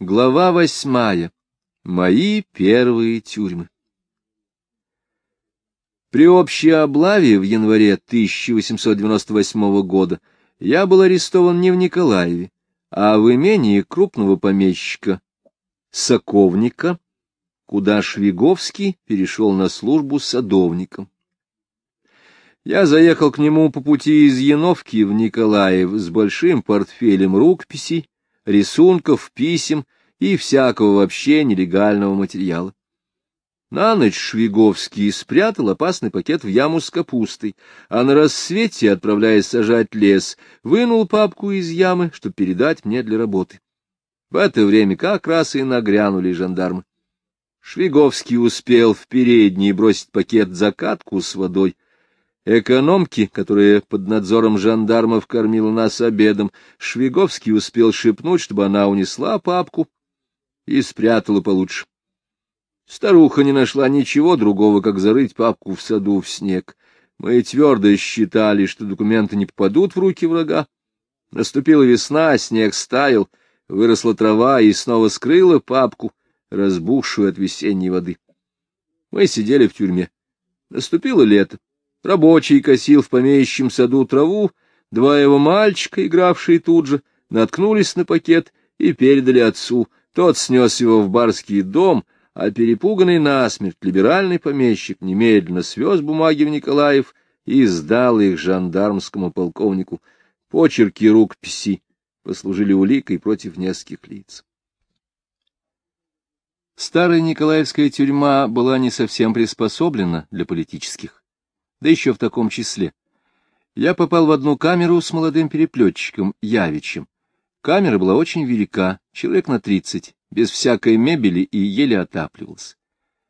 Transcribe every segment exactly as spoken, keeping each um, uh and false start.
Глава восьмая. Мои первые тюрьмы. При общей облаве в январе тысяча восемьсот девяносто восьмого года я был арестован не в Николаеве, а в имении крупного помещика Соковника, куда Швиговский перешел на службу садовником. Я заехал к нему по пути из Яновки в Николаев с большим портфелем рукописей, рисунков, писем и всякого вообще нелегального материала. На ночь Швиговский спрятал опасный пакет в яму с капустой, а на рассвете, отправляясь сажать лес, вынул папку из ямы, чтобы передать мне для работы. В это время как раз и нагрянули жандармы. Швиговский успел в передней бросить пакет за катку с водой. Экономки, которая под надзором жандармов кормила нас обедом, Швиговский успел шепнуть, чтобы она унесла папку и спрятала получше. Старуха не нашла ничего другого, как зарыть папку в саду в снег. Мы твердо считали, что документы не попадут в руки врага. Наступила весна, снег стаял, выросла трава и снова скрыла папку, разбухшую от весенней воды. Мы сидели в тюрьме. Наступило лето. Рабочий косил в помещичьем саду траву, два его мальчика, игравшие тут же, наткнулись на пакет и передали отцу. Тот снес его в барский дом, а перепуганный насмерть либеральный помещик немедленно свез бумаги в Николаев и сдал их жандармскому полковнику. Почерки рукописи послужили уликой против нескольких лиц. Старая николаевская тюрьма была не совсем приспособлена для политических, да еще в таком числе. Я попал в одну камеру с молодым переплетчиком Явичем. Камера была очень велика, человек на тридцать, без всякой мебели и еле отапливался.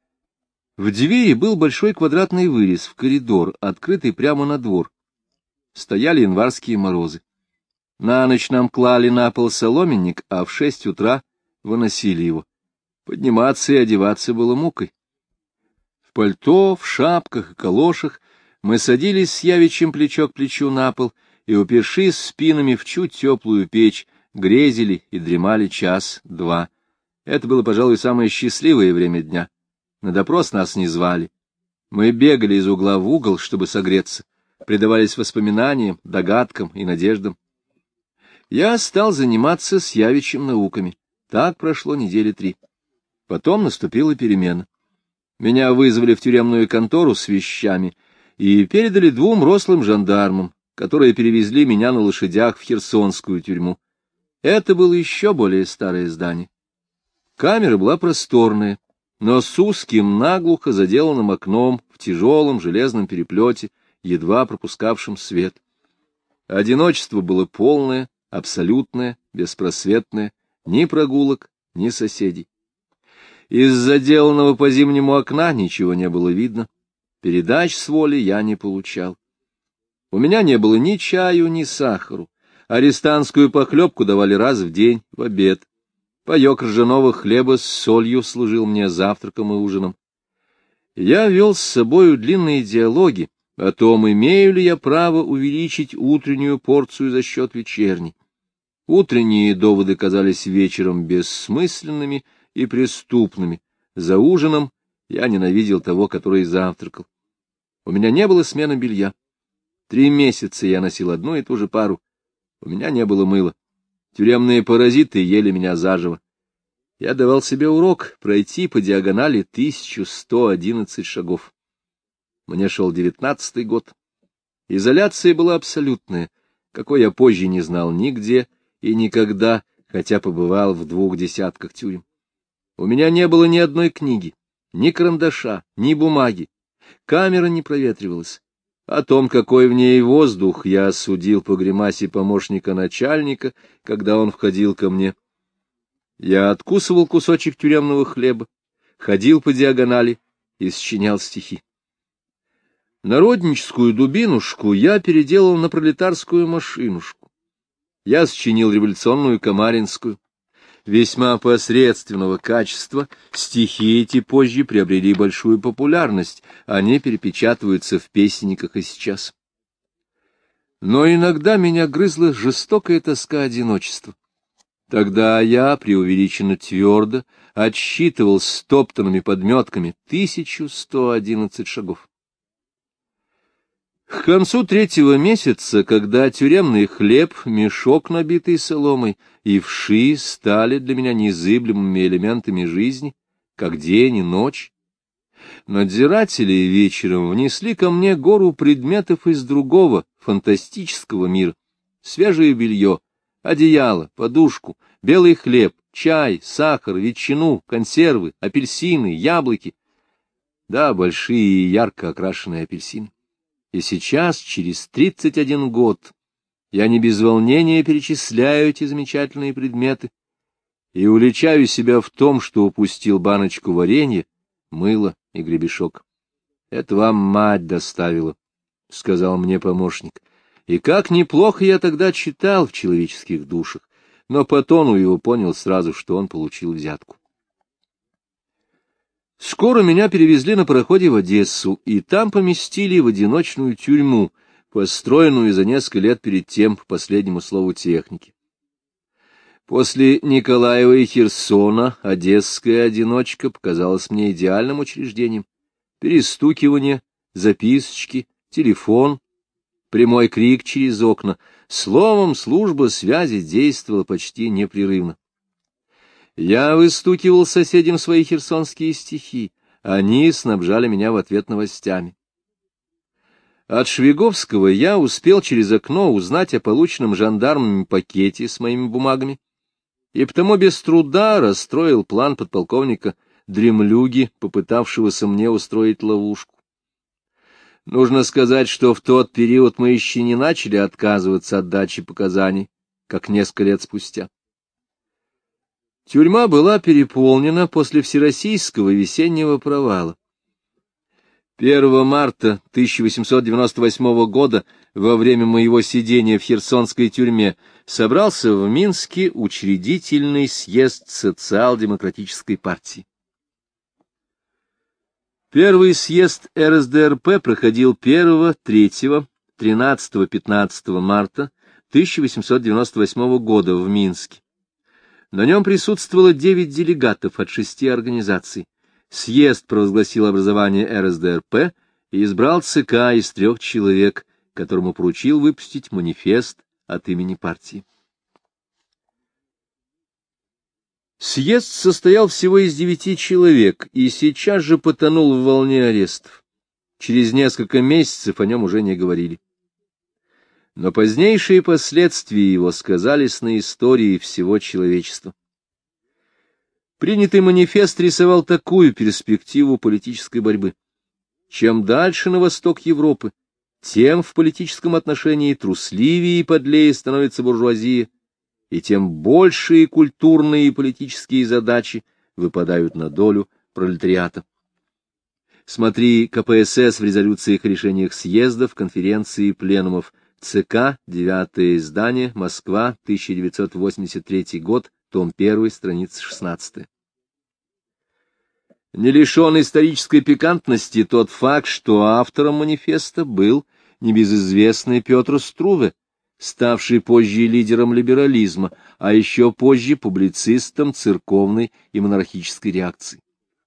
В двери был большой квадратный вырез в коридор, открытый прямо на двор. Стояли январские морозы. На ночь нам клали на пол соломенник, а в шесть утра выносили его. Подниматься и одеваться было мукой. В пальто, в шапках и калошах мы садились с Явичем плечо к плечу на пол и, упершись спинами в чуть теплую печь, грезили и дремали час-два. Это было, пожалуй, самое счастливое время дня. На допрос нас не звали. Мы бегали из угла в угол, чтобы согреться, предавались воспоминаниям, догадкам и надеждам. Я стал заниматься с Явичем науками. Так прошло недели три. Потом наступила перемена. Меня вызвали в тюремную контору с вещами и передали двум рослым жандармам, которые перевезли меня на лошадях в Херсонскую тюрьму. Это было еще более старое здание. Камера была просторная, но с узким, наглухо заделанным окном в тяжелом железном переплете, едва пропускавшим свет. Одиночество было полное, абсолютное, беспросветное, ни прогулок, ни соседей. Из заделанного по зимнему окна ничего не было видно, передач с воли я не получал. У меня не было ни чаю, ни сахару, арестантскую похлебку давали раз в день, в обед. Паёк ржаного хлеба с солью служил мне завтраком и ужином. Я вел с собою длинные диалоги о том, имею ли я право увеличить утреннюю порцию за счет вечерней. Утренние доводы казались вечером бессмысленными и преступными. За ужином я ненавидел того, который завтракал. У меня не было смены белья. Три месяца я носил одну и ту же пару. У меня не было мыла. Тюремные паразиты ели меня заживо. Я давал себе урок пройти по диагонали тысячу сто одиннадцать шагов. Мне шел девятнадцатый год. Изоляция была абсолютная, какой я позже не знал нигде и никогда, хотя побывал в двух десятках тюрем. У меня не было ни одной книги, ни карандаша, ни бумаги. Камера не проветривалась. О том, какой в ней воздух, я судил по гримасе помощника начальника, когда он входил ко мне. Я откусывал кусочек тюремного хлеба, ходил по диагонали и сочинял стихи. Народническую дубинушку я переделал на пролетарскую машинушку. Я сочинил революционную камаринскую. Весьма посредственного качества, стихи эти позже приобрели большую популярность, они перепечатываются в песенниках и сейчас. Но иногда меня грызла жестокая тоска одиночества. Тогда я преувеличенно твердо отсчитывал стоптанными подметками тысячу сто одиннадцать шагов. К концу третьего месяца, когда тюремный хлеб, мешок, набитый соломой, и вши стали для меня незыблемыми элементами жизни, как день и ночь, надзиратели вечером внесли ко мне гору предметов из другого, фантастического мира: свежее белье, одеяло, подушку, белый хлеб, чай, сахар, ветчину, консервы, апельсины, яблоки. Да, большие и ярко окрашенные апельсины. И сейчас, через тридцать один год, я не без волнения перечисляю эти замечательные предметы и уличаю себя в том, что упустил баночку варенья, мыло и гребешок. — Это вам мать доставила, — сказал мне помощник. И как неплохо я тогда читал в «Человеческих душах», но по тону его понял сразу, что он получил взятку. Скоро меня перевезли на пароходе в Одессу, и там поместили в одиночную тюрьму, построенную за несколько лет перед тем, по последнему слову техники. После Николаева и Херсона одесская одиночка показалась мне идеальным учреждением. Перестукивание, записочки, телефон, прямой крик через окна. Словом, служба связи действовала почти непрерывно. Я выстукивал соседям свои херсонские стихи, они снабжали меня в ответ новостями. От Швиговского я успел через окно узнать о полученном жандармами пакете с моими бумагами, и потому без труда расстроил план подполковника Дремлюги, попытавшегося мне устроить ловушку. Нужно сказать, что в тот период мы еще не начали отказываться от дачи показаний, как несколько лет спустя. Тюрьма была переполнена после всероссийского весеннего провала. первого марта тысяча восемьсот девяносто восьмого года, во время моего сидения в Херсонской тюрьме, собрался в Минске учредительный съезд социал-демократической партии. Первый съезд эр эс дэ эр пэ проходил первого, третьего, тринадцатого — пятнадцатого марта тысяча восемьсот девяносто восьмого года в Минске. На нем присутствовало девять делегатов от шести организаций. Съезд провозгласил образование эр эс дэ эр пэ и избрал ЦК из трех человек, которому поручил выпустить манифест от имени партии. Съезд состоял всего из девяти человек и сейчас же потонул в волне арестов. Через несколько месяцев о нем уже не говорили. Но позднейшие последствия его сказались на истории всего человечества. Принятый манифест рисовал такую перспективу политической борьбы. Чем дальше на восток Европы, тем в политическом отношении трусливее и подлее становится буржуазия, и тем большие культурные и политические задачи выпадают на долю пролетариата. Смотри ка пэ эс эс в резолюциях и решениях съездов, конференций и пленумов. ЦК, девятое издание, Москва, тысяча девятьсот восемьдесят третий год, том один, страница шестнадцатая. Не лишен исторической пикантности тот факт, что автором манифеста был небезызвестный Петр Струве, ставший позже лидером либерализма, а еще позже публицистом церковной и монархической реакции.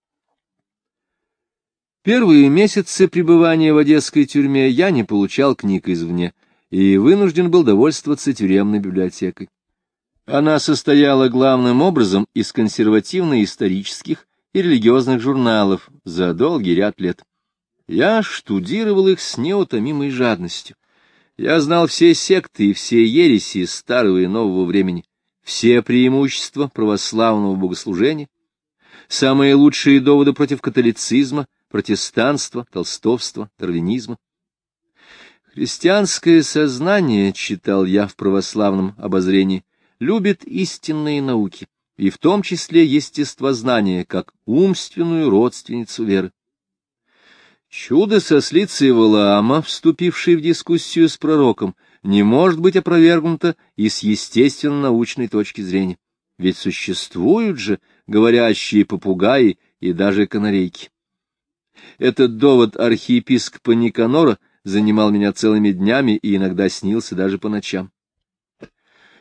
Первые месяцы пребывания в одесской тюрьме я не получал книг извне и вынужден был довольствоваться тюремной библиотекой. Она состояла главным образом из консервативно-исторических и религиозных журналов за долгий ряд лет. Я штудировал их с неутомимой жадностью. Я знал все секты и все ереси старого и нового времени, все преимущества православного богослужения, самые лучшие доводы против католицизма, протестанства, толстовства, дарвинизма. Христианское сознание, читал я в православном обозрении, любит истинные науки, и в том числе естествознание, как умственную родственницу веры. Чудо со слицей Валаама, вступивший в дискуссию с пророком, не может быть опровергнуто и с естественно-научной точки зрения, ведь существуют же говорящие попугаи и даже канарейки. Этот довод архиепископа Никанора занимал меня целыми днями и иногда снился даже по ночам.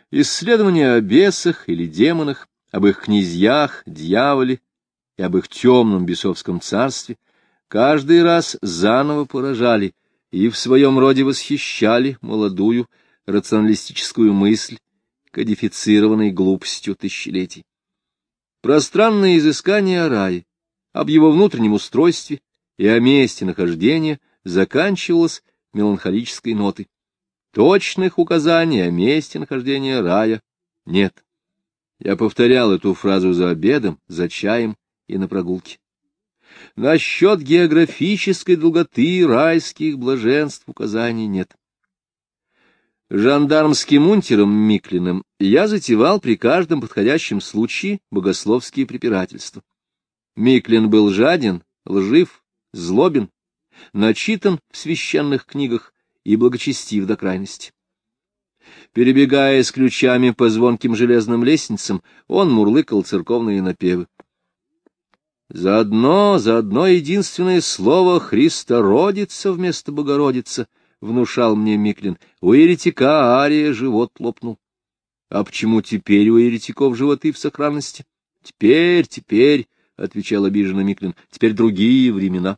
Исследования о бесах или демонах, об их князьях, дьяволе и об их темном бесовском царстве каждый раз заново поражали и в своем роде восхищали молодую рационалистическую мысль, кодифицированной глупостью тысячелетий. Пространное изыскание о рае, об его внутреннем устройстве и о месте нахождения заканчивалось меланхолической нотой. Точных указаний о месте нахождения рая нет. Я повторял эту фразу за обедом, за чаем и на прогулке. Насчет географической долготы райских блаженств указаний нет. Жандармским унтером Миклиным я затевал при каждом подходящем случае богословские препирательства. Миклин был жаден, лжив, злобен, начитан в священных книгах и благочестив до крайности. Перебегая с ключами по звонким железным лестницам, он мурлыкал церковные напевы. За одно, за одно единственное слово «Христородица» вместо «Богородица», — внушал мне Миклин, — у еретика Ария живот лопнул. А почему теперь у еретиков животы в сохранности? — Теперь, теперь, — отвечал обиженно Миклин, — теперь другие времена.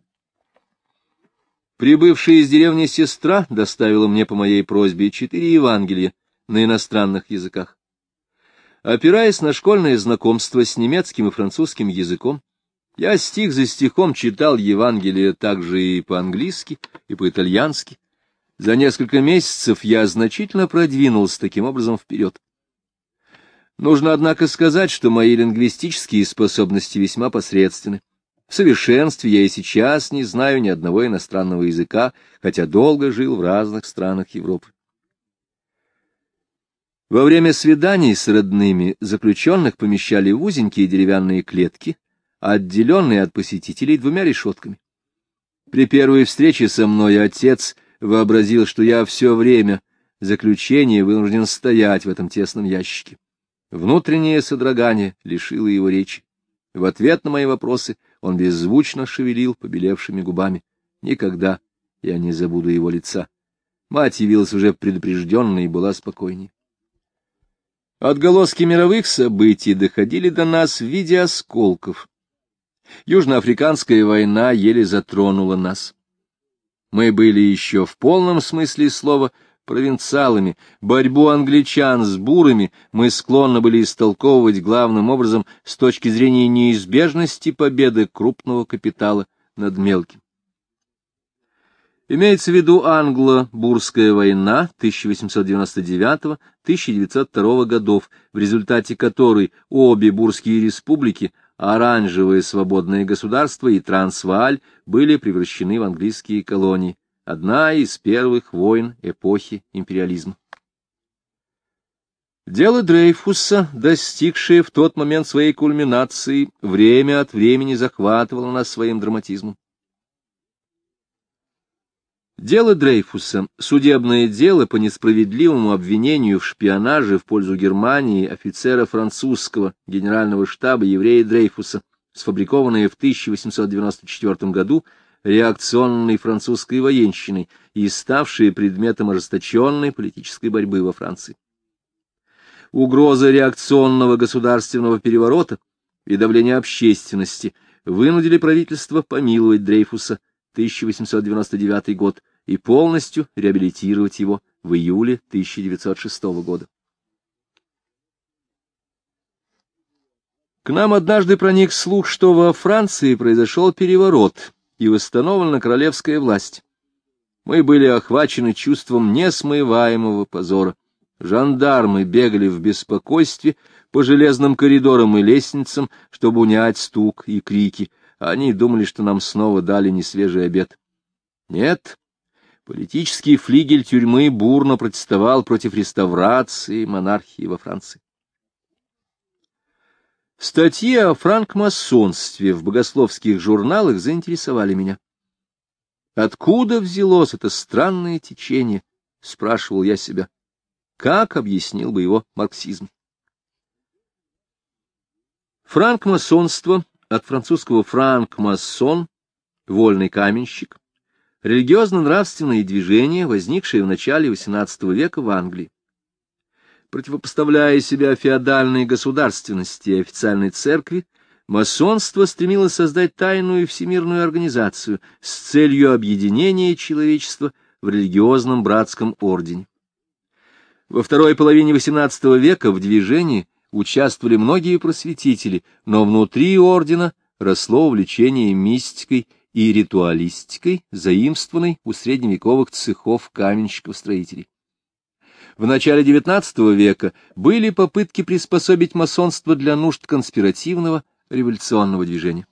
Прибывшая из деревни сестра доставила мне по моей просьбе четыре Евангелия на иностранных языках. Опираясь на школьное знакомство с немецким и французским языком, я стих за стихом читал Евангелие также и по-английски, и по-итальянски. За несколько месяцев я значительно продвинулся таким образом вперед. Нужно, однако, сказать, что мои лингвистические способности весьма посредственны. В совершенстве я и сейчас не знаю ни одного иностранного языка, хотя долго жил в разных странах Европы. Во время свиданий с родными заключенных помещали в узенькие деревянные клетки, отделенные от посетителей двумя решетками. При первой встрече со мной отец вообразил, что я все время заключения вынужден стоять в этом тесном ящике. Внутреннее содрогание лишило его речи. В ответ на мои вопросы он беззвучно шевелил побелевшими губами. Никогда я не забуду его лица. Мать явилась уже предупрежденной и была спокойней. Отголоски мировых событий доходили до нас в виде осколков. Южноафриканская война еле затронула нас. Мы были еще в полном смысле слова провинциалами. Борьбу англичан с бурами мы склонны были истолковывать главным образом с точки зрения неизбежности победы крупного капитала над мелким. Имеется в виду англо-бурская война тысяча восемьсот девяносто девятого — тысяча девятьсот второго годов, в результате которой обе бурские республики, Оранжевое свободное государство и Трансвааль, были превращены в английские колонии. Одна из первых войн эпохи империализма. Дело Дрейфуса, достигшее в тот момент своей кульминации, время от времени захватывало нас своим драматизмом. Дело Дрейфуса, судебное дело по несправедливому обвинению в шпионаже в пользу Германии офицера французского генерального штаба еврея Дрейфуса, сфабрикованное в тысяча восемьсот девяносто четвёртом году реакционной французской военщиной и ставшее предметом ожесточенной политической борьбы во Франции. Угроза реакционного государственного переворота и давление общественности вынудили правительство помиловать Дрейфуса тысяча восемьсот девяносто девятый год и полностью реабилитировать его в июле тысяча девятьсот шестого года. К нам однажды проник слух, что во Франции произошел переворот и восстановлена королевская власть. Мы были охвачены чувством несмываемого позора. Жандармы бегали в беспокойстве по железным коридорам и лестницам, чтобы унять стук и крики. Они думали, что нам снова дали несвежий обед. Нет, политический флигель тюрьмы бурно протестовал против реставрации монархии во Франции. Статьи о франкмасонстве в богословских журналах заинтересовали меня. Откуда взялось это странное течение, спрашивал я себя. Как объяснил бы его марксизм? Франкмасонство, от французского франк-масон, вольный каменщик, религиозно-нравственное движение, возникшее в начале восемнадцатого века в Англии. Противопоставляя себя феодальной государственности и официальной церкви, масонство стремилось создать тайную всемирную организацию с целью объединения человечества в религиозном братском ордене. Во второй половине восемнадцатого века в движении участвовали многие просветители, но внутри ордена росло увлечение мистикой и ритуалистикой, заимствованной у средневековых цехов каменщиков-строителей. В начале девятнадцатого века были попытки приспособить масонство для нужд конспиративного революционного движения.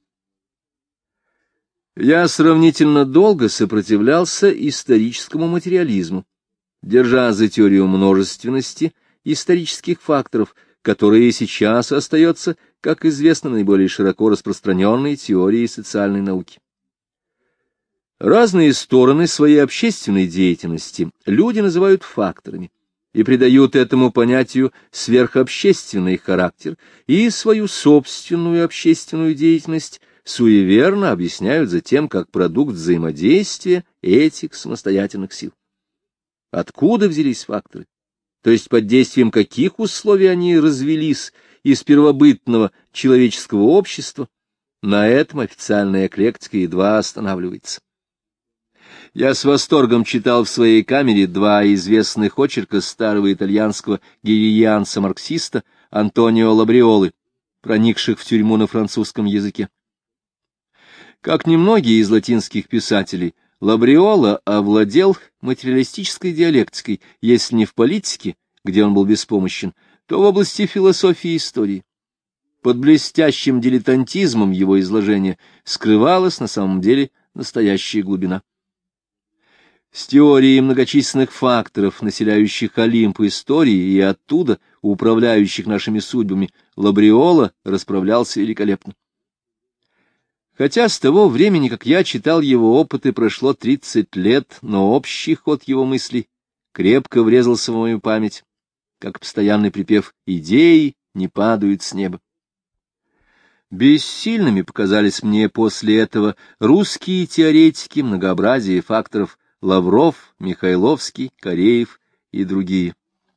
Я сравнительно долго сопротивлялся историческому материализму, держа за теорию множественности исторических факторов, которая сейчас остается, как известно, наиболее широко распространенной теорией социальной науки. Разные стороны своей общественной деятельности люди называют факторами и придают этому понятию сверхобщественный характер, и свою собственную общественную деятельность суеверно объясняют затем как продукт взаимодействия этих самостоятельных сил. Откуда взялись факторы? То есть под действием каких условий они развелись из первобытного человеческого общества? На этом официальная эклектика едва останавливается. Я с восторгом читал в своей камере два известных очерка старого итальянского гегельянца-марксиста Антонио Лабриолы, проникших в тюрьму на французском языке. Как немногие из латинских писателей, Лабриола овладел материалистической диалектикой, если не в политике, где он был беспомощен, то в области философии и истории. Под блестящим дилетантизмом его изложения скрывалась на самом деле настоящая глубина. С теорией многочисленных факторов, населяющих Олимп истории и оттуда управляющих нашими судьбами, Лабриола расправлялся великолепно. Хотя с того времени, как я читал его опыты, прошло тридцать лет, но общий ход его мыслей крепко врезался в мою память, как постоянный припев «идеи не падают с неба». Бессильными показались мне после этого русские теоретики многообразия факторов Лавров, Михайловский, Кореев и другие.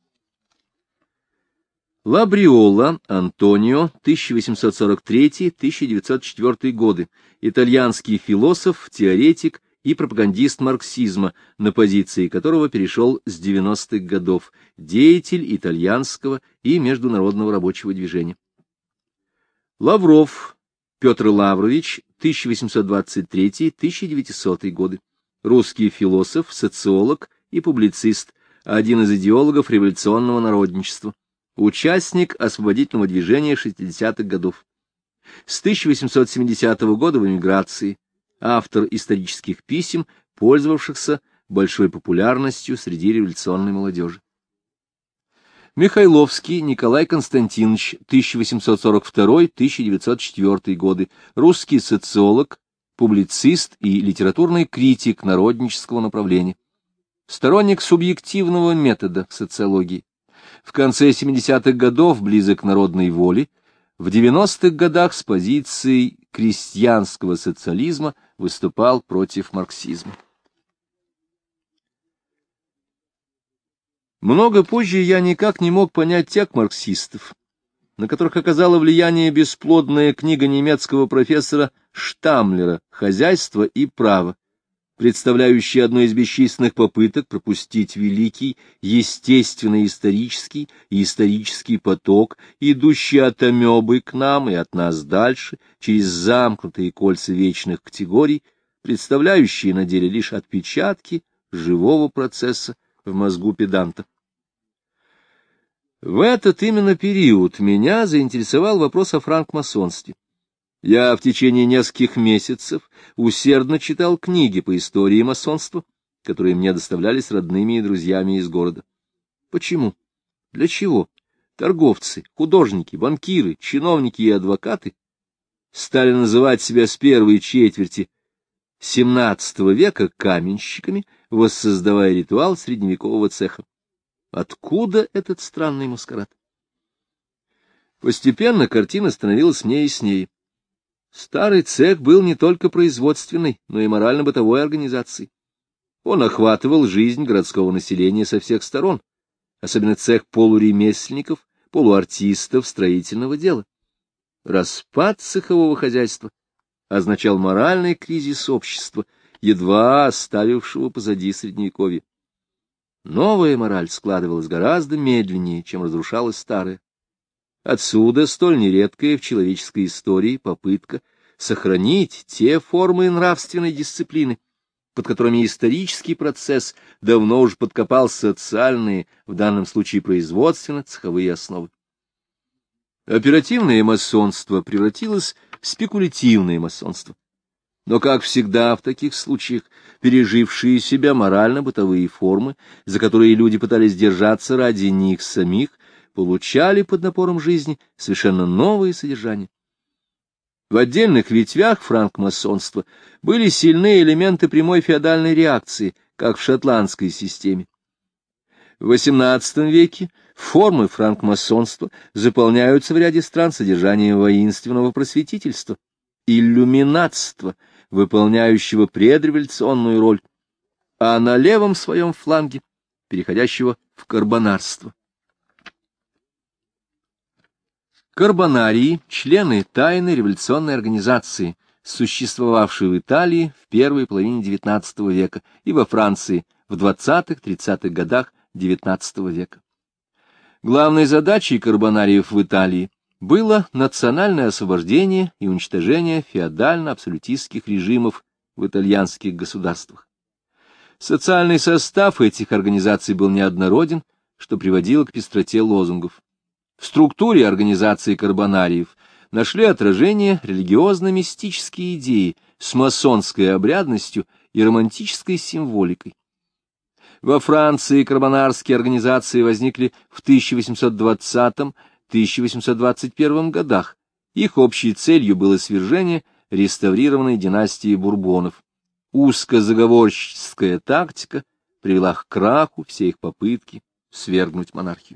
Лабриола Антонио, тысяча восемьсот сорок третий — тысяча девятьсот четвёртый годы, итальянский философ, теоретик и пропагандист марксизма, на позиции которого перешел с девяностых годов, деятель итальянского и международного рабочего движения. Лавров Петр Лаврович, тысяча восемьсот двадцать третий — тысяча девятисотый годы, русский философ, социолог и публицист, один из идеологов революционного народничества, участник освободительного движения шестидесятых годов. С тысяча восемьсот семидесятого года в эмиграции, автор исторических писем, пользовавшихся большой популярностью среди революционной молодежи. Михайловский Николай Константинович, тысяча восемьсот сорок второй — тысяча девятьсот четвёртый годы, русский социолог, публицист и литературный критик народнического направления, сторонник субъективного метода в социологии. В конце семидесятых годов близок к народной воле, в девяностых годах с позицией крестьянского социализма выступал против марксизма. Много позже я никак не мог понять тяг марксистов, на которых оказало влияние бесплодная книга немецкого профессора Штамлера «Хозяйство и право», представляющая одну из бесчисленных попыток пропустить великий естественно-исторический и исторический поток, идущий от амебы к нам и от нас дальше, через замкнутые кольца вечных категорий, представляющие на деле лишь отпечатки живого процесса в мозгу педанта. В этот именно период меня заинтересовал вопрос о франкмасонстве. Я в течение нескольких месяцев усердно читал книги по истории масонства, которые мне доставлялись родными и друзьями из города. Почему? Для чего? Торговцы, художники, банкиры, чиновники и адвокаты стали называть себя с первой четверти семнадцатого века каменщиками, воссоздавая ритуал средневекового цеха. Откуда этот странный маскарад? Постепенно картина становилась мне яснее. Старый цех был не только производственной, но и морально-бытовой организацией. Он охватывал жизнь городского населения со всех сторон, особенно цех полуремесленников, полуартистов строительного дела. Распад цехового хозяйства означал моральный кризис общества, едва оставившего позади Средневековье. Новая мораль складывалась гораздо медленнее, чем разрушалась старая. Отсюда столь нередкая в человеческой истории попытка сохранить те формы нравственной дисциплины, под которыми исторический процесс давно уже подкопал социальные, в данном случае производственно-цеховые основы. Оперативное масонство превратилось в спекулятивное масонство. Но, как всегда в таких случаях, пережившие себя морально-бытовые формы, за которые люди пытались держаться ради них самих, получали под напором жизни совершенно новые содержания. В отдельных ветвях франкмасонства были сильные элементы прямой феодальной реакции, как в шотландской системе. В восемнадцатом веке формы франкмасонства заполняются в ряде стран содержанием воинственного просветительства, иллюминатства, выполняющего предреволюционную роль, а на левом своем фланге переходящего в карбонарство. Карбонарии — члены тайной революционной организации, существовавшей в Италии в первой половине девятнадцатого века и во Франции в двадцатых-тридцатых годах девятнадцатого века. Главной задачей карбонариев в Италии было национальное освобождение и уничтожение феодально-абсолютистских режимов в итальянских государствах. Социальный состав этих организаций был неоднороден, что приводило к пестроте лозунгов. В структуре организации карбонариев нашли отражение религиозно-мистические идеи с масонской обрядностью и романтической символикой. Во Франции карбонарские организации возникли в тысяча восемьсот двадцатом — тысяча восемьсот двадцать первом годах. Их общей целью было свержение реставрированной династии Бурбонов. Узкозаговорщическая тактика привела к краху все их попытки свергнуть монархию.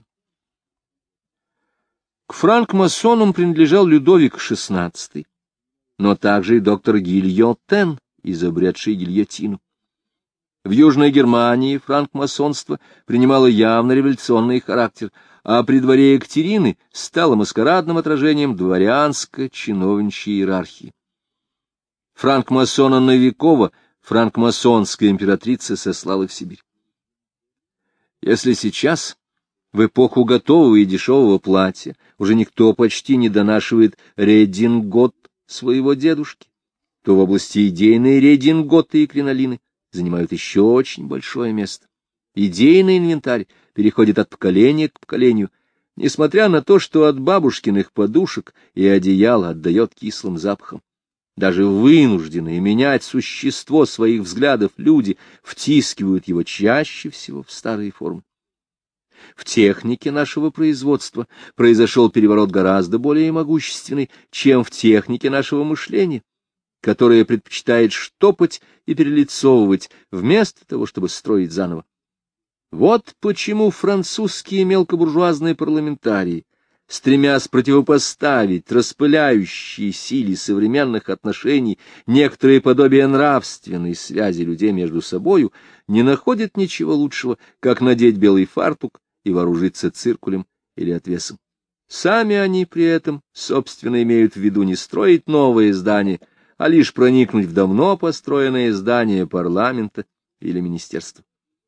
К франкмасонам принадлежал Людовик шестнадцатый, но также и доктор Гильотен, изобретший гильотину. В Южной Германии франкмасонство принимало явно революционный характер, а при дворе Екатерины стало маскарадным отражением дворянско-чиновничьей иерархии. Франкмасона Новикова франкмасонская императрица сослала в Сибирь. Если сейчас, в эпоху готового и дешевого платья, уже никто почти не донашивает редингот своего дедушки, то в области идейной рединготы и кринолины занимают еще очень большое место. Идейный инвентарь переходит от поколения к поколению, несмотря на то, что от бабушкиных подушек и одеяла отдает кислым запахом. Даже вынужденные менять существо своих взглядов люди втискивают его чаще всего в старые формы. В технике нашего производства произошел переворот гораздо более могущественный, чем в технике нашего мышления, которое предпочитает штопать и перелицовывать, вместо того, чтобы строить заново. Вот почему французские мелкобуржуазные парламентарии, стремясь противопоставить распыляющей силе современных отношений некоторые подобие нравственной связи людей между собою, не находят ничего лучшего, как надеть белый фартук и вооружиться циркулем или отвесом. Сами они при этом, собственно, имеют в виду не строить новые здания, а лишь проникнуть в давно построенные здания парламента или министерства.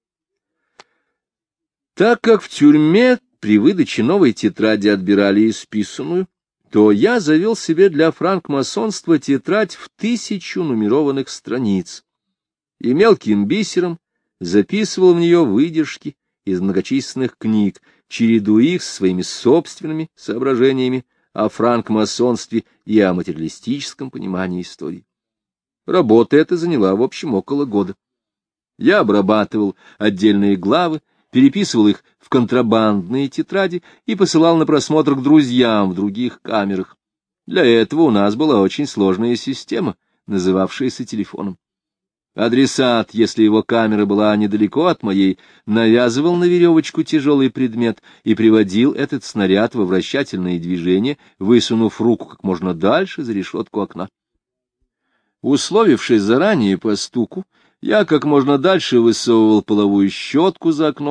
Так как в тюрьме при выдаче новой тетради отбирали исписанную, то я завел себе для франкмасонства тетрадь в тысячу нумерованных страниц и мелким бисером записывал в нее выдержки из многочисленных книг, чередуя их со своими собственными соображениями о франкмасонстве и о материалистическом понимании истории. Работа эта заняла в общем около года. Я обрабатывал отдельные главы, переписывал их в контрабандные тетради и посылал на просмотр к друзьям в других камерах. Для этого у нас была очень сложная система, называвшаяся телефоном. Адресат, если его камера была недалеко от моей, навязывал на веревочку тяжелый предмет и приводил этот снаряд во вращательные движения, высунув руку как можно дальше за решетку окна. Условившись заранее по стуку, я как можно дальше высовывал половую щетку за окно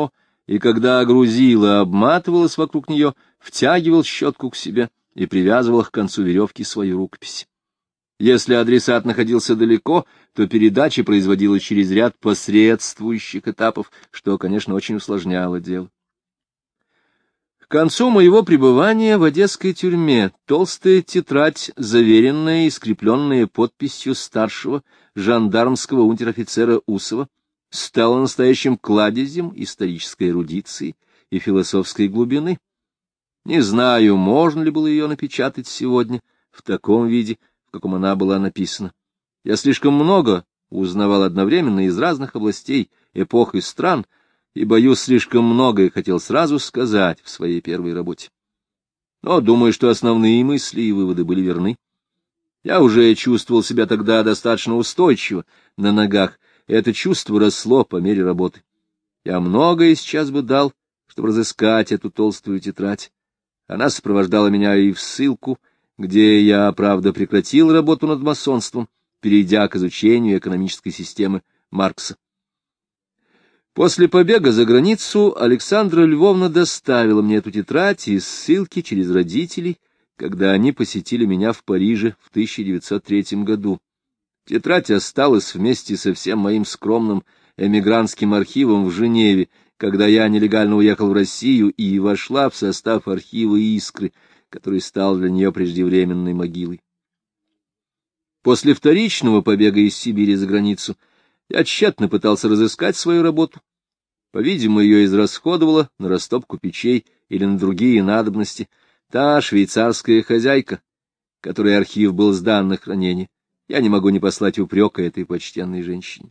и когда грузила обматывалась вокруг нее, втягивал щетку к себе и привязывал к концу веревки свою рукопись. Если адресат находился далеко, то передача производилась через ряд посредствующих этапов, что, конечно, очень усложняло дело. К концу моего пребывания в одесской тюрьме толстая тетрадь, заверенная и скрепленная подписью старшего жандармского унтер-офицера Усова, стала настоящим кладезем исторической эрудиции и философской глубины. Не знаю, можно ли было ее напечатать сегодня в таком виде, в каком она была написана. Я слишком много узнавал одновременно из разных областей, эпох и стран, и, боюсь, слишком многое хотел сразу сказать в своей первой работе. Но думаю, что основные мысли и выводы были верны. Я уже чувствовал себя тогда достаточно устойчиво на ногах, и это чувство росло по мере работы. Я многое сейчас бы дал, чтобы разыскать эту толстую тетрадь. Она сопровождала меня и в ссылку, где я, правда, прекратил работу над масонством, перейдя к изучению экономической системы Маркса. После побега за границу Александра Львовна доставила мне эту тетрадь из ссылки через родителей, когда они посетили меня в Париже в тысяча девятьсот третьем году. Тетрадь осталась вместе со всем моим скромным эмигрантским архивом в Женеве, когда я нелегально уехал в Россию и вошла в состав архива «Искры», который стал для нее преждевременной могилой. После вторичного побега из Сибири за границу я тщетно пытался разыскать свою работу. По-видимому, ее израсходовала на растопку печей или на другие надобности та швейцарская хозяйка, которой архив был сдан на хранение. Я не могу не послать упрека этой почтенной женщине.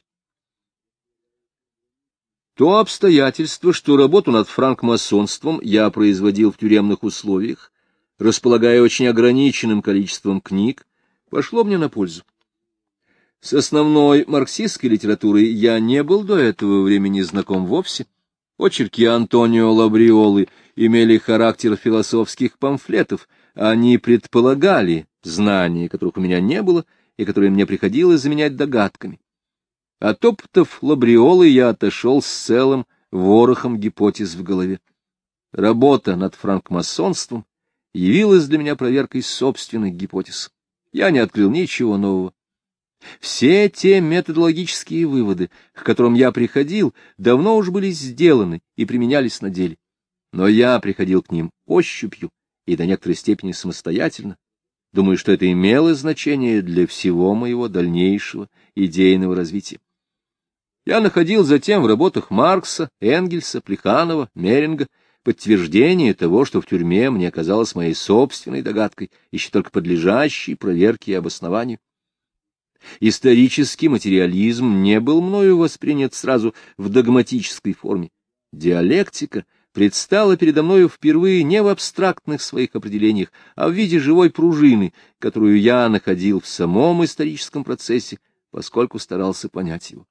То обстоятельство, что работу над франкмасонством я производил в тюремных условиях, располагая очень ограниченным количеством книг, пошло мне на пользу. С основной марксистской литературой я не был до этого времени знаком вовсе. Очерки Антонио Лабриолы имели характер философских памфлетов, они предполагали знания, которых у меня не было, и которые мне приходилось заменять догадками. От опытов Лабриолы я отошел с целым ворохом гипотез в голове. Работа над франкмасонством явилась для меня проверкой собственных гипотез. Я не открыл ничего нового. Все те методологические выводы, к которым я приходил, давно уж были сделаны и применялись на деле. Но я приходил к ним ощупью и до некоторой степени самостоятельно. Думаю, что это имело значение для всего моего дальнейшего идейного развития. Я находил затем в работах Маркса, Энгельса, Плеханова, Меринга подтверждение того, что в тюрьме мне казалось моей собственной догадкой, еще только подлежащей проверке и обоснованию. Исторический материализм не был мною воспринят сразу в догматической форме. Диалектика предстала передо мною впервые не в абстрактных своих определениях, а в виде живой пружины, которую я находил в самом историческом процессе, поскольку старался понять его.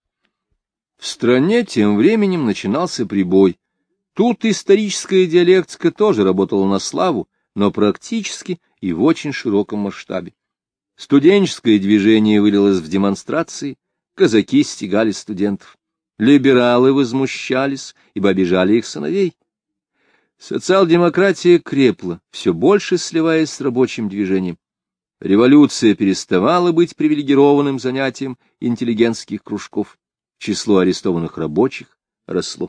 В стране тем временем начинался прибой. Тут историческая диалектика тоже работала на славу, но практически и в очень широком масштабе. Студенческое движение вылилось в демонстрации, казаки стегали студентов, либералы возмущались, ибо обижали их сыновей. Социал-демократия крепла, все больше сливаясь с рабочим движением. Революция переставала быть привилегированным занятием интеллигентских кружков. Число арестованных рабочих росло.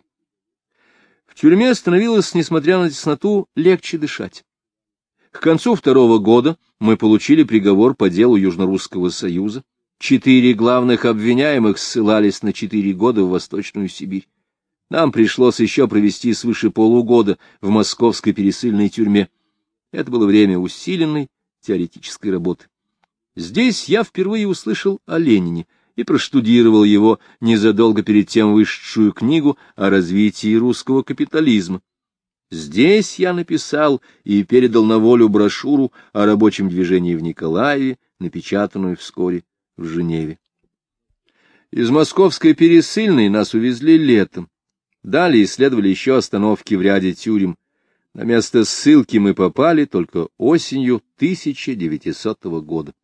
В тюрьме становилось, несмотря на тесноту, легче дышать. К концу второго года мы получили приговор по делу Южно-Русского союза. Четыре главных обвиняемых ссылались на четыре года в Восточную Сибирь. Нам пришлось еще провести свыше полугода в московской пересыльной тюрьме. Это было время усиленной теоретической работы. Здесь я впервые услышал о Ленине и проштудировал его незадолго перед тем вышедшую книгу о развитии русского капитализма. Здесь я написал и передал на волю брошюру о рабочем движении в Николаеве, напечатанную вскоре в Женеве. Из московской пересыльной нас увезли летом. Далее исследовали еще остановки в ряде тюрем. На место ссылки мы попали только осенью тысяча девятисотого года.